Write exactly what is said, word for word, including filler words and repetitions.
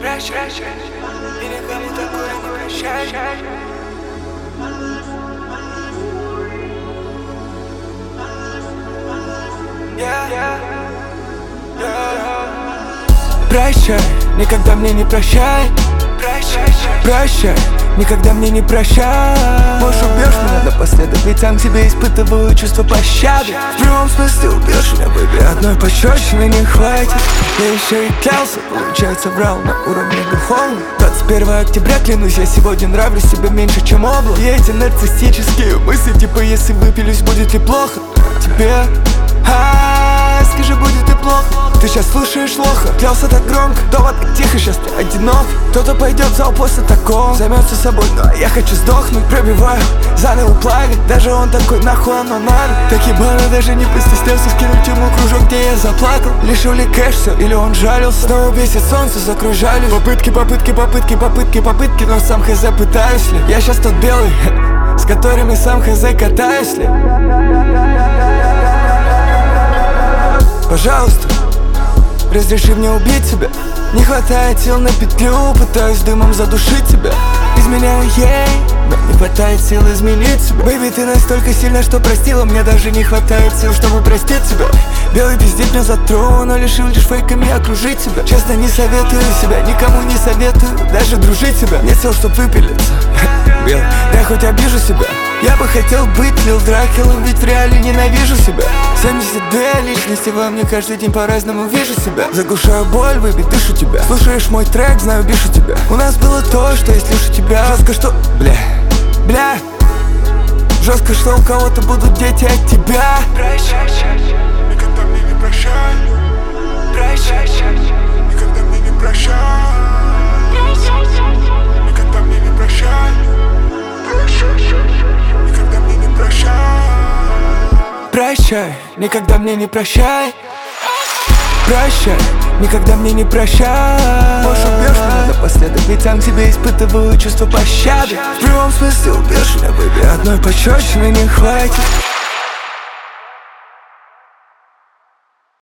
Прощай, и никому такое не прощай. Yeah, yeah, yeah. Прощай, никогда мне не прощай. Прощай, прощай, никогда мне не прощай. Можешь убьешь меня напоследок, ведь сам к тебе испытываю чувство пощады. В прямом смысле убьешь меня, бэби, одной пощечины не хватит. Я еще и клялся, получается врал на уровне духовном. Двадцать первого октября, клянусь, я сегодня нравлюсь себе меньше, чем облако. И эти нарциссические мысли, типа, если выпилюсь, будет ли плохо тебе? А, скажи, будет ли плохо? Ты сейчас слушаешь лоха, клялся так громко, дома так тихо, сейчас ты одинок. Кто-то пойдет в зал после такого, займется собой, но я хочу сдохнуть. Пробиваю заново плаги, даже он такой, нахуй оно надо. Так ебано, даже не постеснялся скинуть ему кружок, где я заплакал. Лишил ли кэш все, или он жалился? Снова бесит солнце, закружали попытки, попытки, попытки, попытки, попытки. Но сам хз пытаюсь ли? Я сейчас тот белый, с которыми сам хз катаюсь ли? Пожалуйста, разреши мне убить тебя. Не хватает сил на петлю, пытаюсь дымом задушить тебя. Изменяю ей, но не хватает сил изменить себя. Бэйби, ты настолько сильна, что простила. Мне даже не хватает сил, чтобы простить тебя. Белый пиздит мне за трон, но лишил лишь фейками окружить себя. Честно, не советую себя, никому не советую даже дружить себя. Нет сил, чтоб выпилиться. Бел, я хоть обижу себя. Я бы хотел быть Лил Дракулой, ведь в реале ненавижу себя. Семьдесят две личности во мне, каждый день по-разному вижу себя. Заглушаю боль, выби, дышу тебя. Слушаешь мой трек, знаю, бишу тебя. У нас было то, что есть лишь у тебя. Жестко, что... Бля, бля. Жестко, что у кого-то будут дети от тебя. Прощай, никогда мне не прощай. Прощай, никогда мне не прощай. Никогда мне не прощай. Никогда мне не прощай. Прощай, никогда мне не прощай. Прощай, никогда мне не прощай. Можешь убьешь меня напоследок, ведь сам к тебе испытываю чувство пощады. В прямом смысле убьешь меня, бэби, одной пощечины не хватит.